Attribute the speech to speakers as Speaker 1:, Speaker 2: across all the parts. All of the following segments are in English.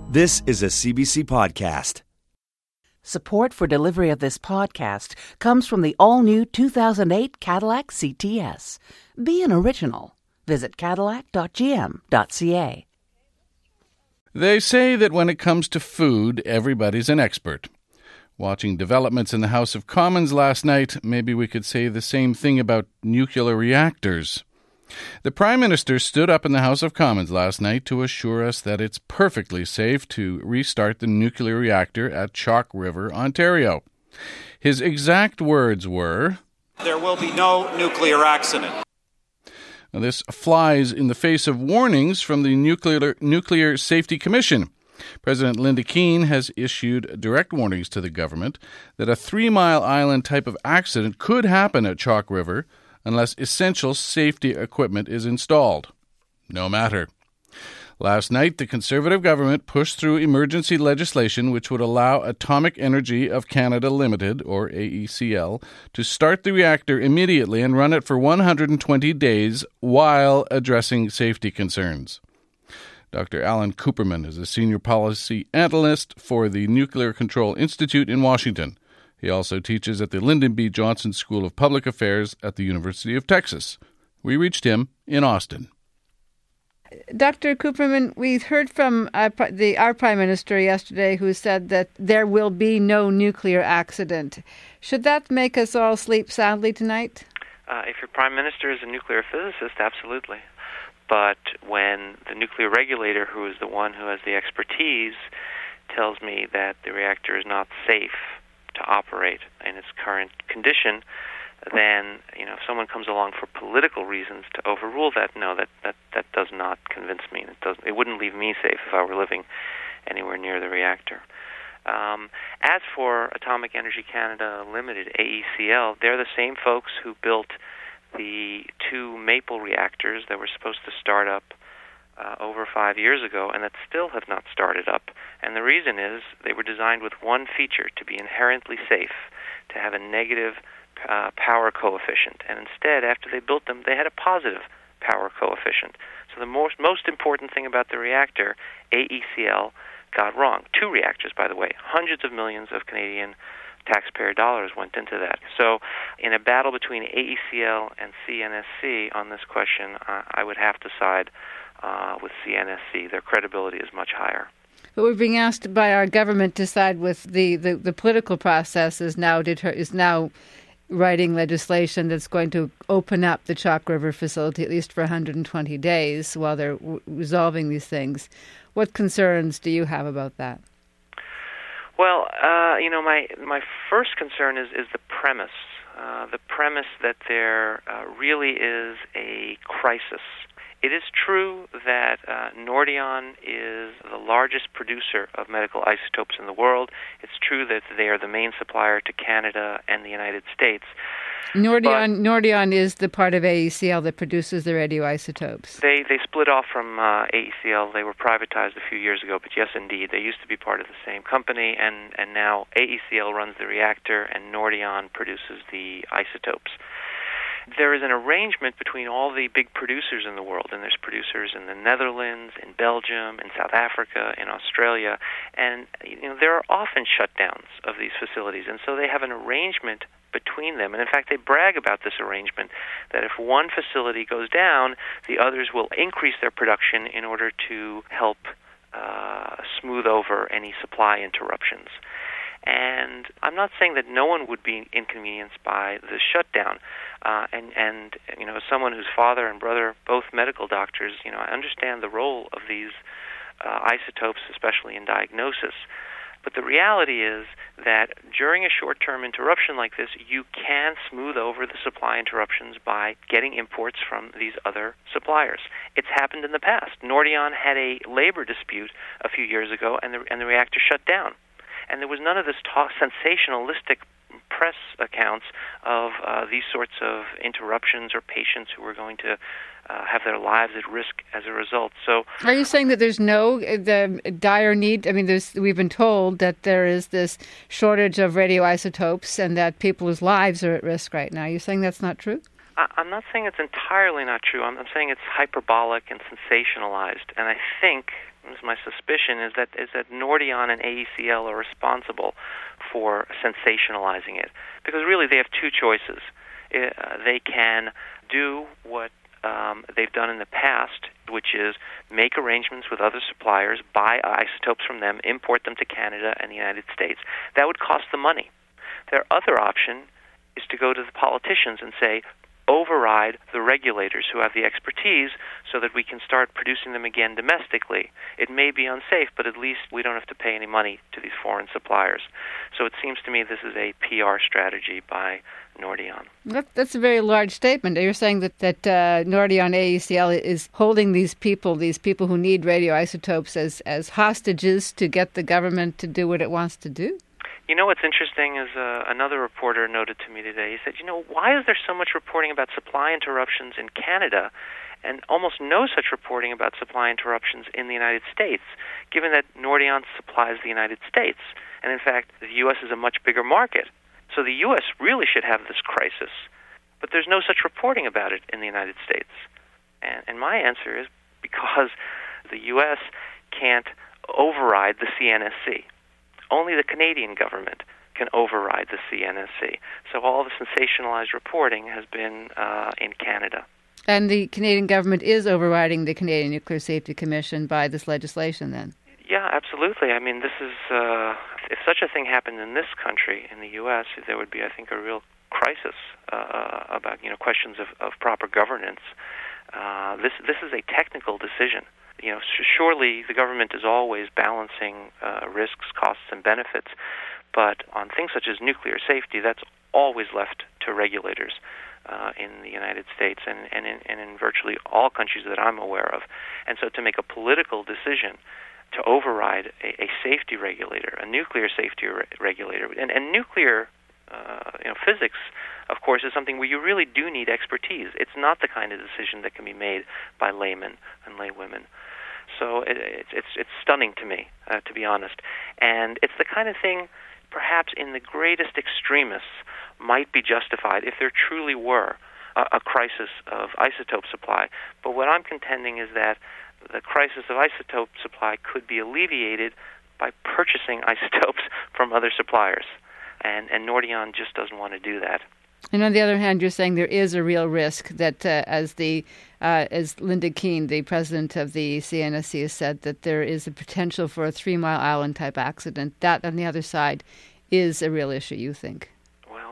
Speaker 1: This is a CBC podcast.
Speaker 2: Support for delivery of this podcast comes from the all-new 2008 Cadillac CTS. Be an original. Visit cadillac.gm.ca.
Speaker 3: They say that when it comes to food, everybody's an expert. Watching developments in the House of Commons last night, maybe we could say the same thing about nuclear reactors. The Prime Minister stood up in the House of Commons last night to assure us that it's perfectly safe to restart the nuclear reactor at Chalk River, Ontario. His exact words were,
Speaker 4: "There will be no nuclear accident."
Speaker 3: Now, this flies in the face of warnings from the Nuclear Safety Commission. President Linda Keane has issued direct warnings to the government that a 3-mile island type of accident could happen at Chalk River unless essential safety equipment is installed. No matter. Last night, the Conservative government pushed through emergency legislation which would allow Atomic Energy of Canada Limited, or AECL, to start the reactor immediately and run it for 120 days while addressing safety concerns. Dr. Alan Cooperman is a senior policy analyst for the Nuclear Control Institute in Washington. He also teaches at the Lyndon B. Johnson School of Public Affairs at the University of Texas. We reached him in Austin.
Speaker 5: Dr. Cooperman, we heard from our Prime Minister yesterday who said that there will be no nuclear accident. Should that make us all sleep soundly tonight?
Speaker 6: If your Prime Minister is a nuclear physicist, absolutely. But when the nuclear regulator, who is the one who has the expertise, tells me that the reactor is not safe to operate in its current condition, then, if someone comes along for political reasons to overrule that, no, that does not convince me. It wouldn't leave me safe if I were living anywhere near the reactor. As for Atomic Energy Canada Limited, AECL, they're the same folks who built the 2 Maple reactors that were supposed to start up over 5 years ago and that still have not started up. And the reason is they were designed with one feature: to be inherently safe, to have a negative power coefficient. And instead, after they built them, they had a positive power coefficient. So the most important thing about the reactor, AECL got wrong. 2 reactors, by the way. Hundreds of millions of Canadian taxpayer dollars went into that. So in a battle between AECL and CNSC on this question, I would have to side with CNSC. Their credibility is much higher.
Speaker 5: But we're being asked by our government to side with the political process is now writing legislation that's going to open up the Chalk River facility at least for 120 days while they're resolving these things. What concerns do you have about that?
Speaker 6: Well, my first concern is the premise. The premise that there really is a crisis. It is true that Nordion is the largest producer of medical isotopes in the world. It's true that they are the main supplier to Canada and the United States.
Speaker 5: Nordion is the part of AECL that produces the radioisotopes.
Speaker 6: They split off from AECL. They were privatized a few years ago, but yes, indeed, they used to be part of the same company, and now AECL runs the reactor and Nordion produces the isotopes. There is an arrangement between all the big producers in the world, and there's producers in the Netherlands, in Belgium, in South Africa, in Australia, and there are often shutdowns of these facilities, and so they have an arrangement between them. And in fact, they brag about this arrangement, that if one facility goes down, the others will increase their production in order to help smooth over any supply interruptions. And I'm not saying that no one would be inconvenienced by the shutdown. And as someone whose father and brother, both medical doctors, I understand the role of these isotopes, especially in diagnosis. But the reality is that during a short-term interruption like this, you can smooth over the supply interruptions by getting imports from these other suppliers. It's happened in the past. Nordion had a labor dispute a few years ago, and the reactor shut down. And there was none of this sensationalistic press accounts of these sorts of interruptions or patients who were going to have their lives at risk as a result. So,
Speaker 5: are you saying that there's the dire need? I mean, we've been told that there is this shortage of radioisotopes and that people's lives are at risk right now. Are you saying that's not true?
Speaker 6: I'm not saying it's entirely not true. I'm saying it's hyperbolic and sensationalized. And I think, is my suspicion, is that Nordion and AECL are responsible for sensationalizing it. Because really they have two choices. They can do what they've done in the past, which is make arrangements with other suppliers, buy isotopes from them, import them to Canada and the United States. That would cost them money. Their other option is to go to the politicians and say, override the regulators who have the expertise so that we can start producing them again domestically. It may be unsafe, but at least we don't have to pay any money to these foreign suppliers. So it seems to me this is a PR strategy by Nordion.
Speaker 5: That's a very large statement. You're saying that Nordion AECL is holding these people who need radioisotopes as hostages to get the government to do what it wants to do?
Speaker 6: You know what's interesting is another reporter noted to me today. He said, why is there so much reporting about supply interruptions in Canada and almost no such reporting about supply interruptions in the United States, given that Nordion supplies the United States? And in fact, the U.S. is a much bigger market. So the U.S. really should have this crisis. But there's no such reporting about it in the United States. And my answer is because the U.S. can't override the CNSC. Only the Canadian government can override the CNSC. So all the sensationalized reporting has been in Canada.
Speaker 5: And the Canadian government is overriding the Canadian Nuclear Safety Commission by this legislation then?
Speaker 6: Yeah, absolutely. I mean, this is, if such a thing happened in this country, in the U.S., there would be, I think, a real crisis about, questions of proper governance. This is a technical decision. Surely the government is always balancing risks, costs, and benefits, but on things such as nuclear safety, that's always left to regulators in the United States and in virtually all countries that I'm aware of. And so to make a political decision to override a safety regulator, a nuclear safety regulator, and nuclear physics, of course, is something where you really do need expertise. It's not the kind of decision that can be made by laymen and laywomen. So it's stunning to me, to be honest. And it's the kind of thing, perhaps in the greatest extremists, might be justified if there truly were a crisis of isotope supply. But what I'm contending is that the crisis of isotope supply could be alleviated by purchasing isotopes from other suppliers. And Nordion just doesn't want to do that.
Speaker 5: And on the other hand, you're saying there is a real risk that, as Linda Keene, the president of the CNSC, has said, that there is a potential for a 3 Mile Island type accident. That, on the other side, is a real issue, you think?
Speaker 6: Well,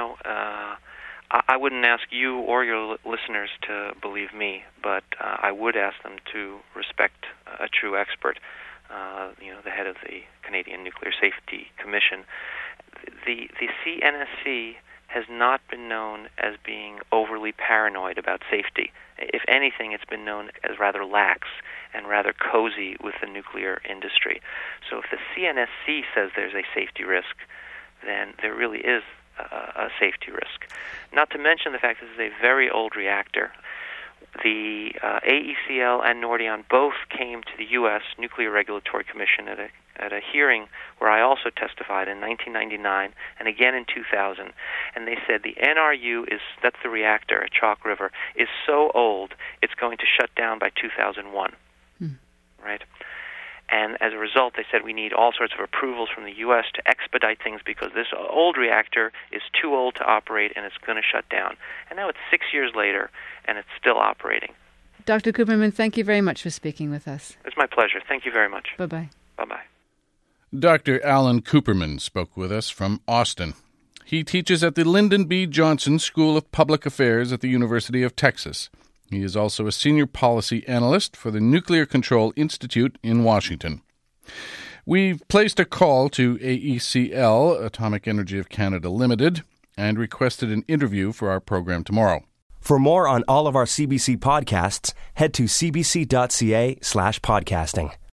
Speaker 6: I wouldn't ask you or your listeners to believe me, but I would ask them to respect a true expert, the head of the Canadian Nuclear Safety Commission. The CNSC has not been known as being overly paranoid about safety. If anything, it's been known as rather lax and rather cozy with the nuclear industry. So if the CNSC says there's a safety risk, then there really is a safety risk. Not to mention the fact that this is a very old reactor. The AECL and Nordion both came to the U.S. Nuclear Regulatory Commission at a hearing where I also testified in 1999 and again in 2000, and they said the NRU that's the reactor at Chalk River, is so old it's going to shut down by 2001, right? And as a result, they said we need all sorts of approvals from the U.S. to expedite things because this old reactor is too old to operate and it's going to shut down. And now it's 6 years later and it's still operating.
Speaker 5: Dr. Cooperman, thank you very much for speaking with us.
Speaker 6: It's my pleasure. Thank you very much.
Speaker 5: Bye-bye.
Speaker 6: Bye-bye.
Speaker 3: Dr. Alan Cooperman spoke with us from Austin. He teaches at the Lyndon B. Johnson School of Public Affairs at the University of Texas. He is also a senior policy analyst for the Nuclear Control Institute in Washington. We've placed a call to AECL, Atomic Energy of Canada Limited, and requested an interview for our program tomorrow.
Speaker 1: For more on all of our CBC podcasts, head to cbc.ca/podcasting.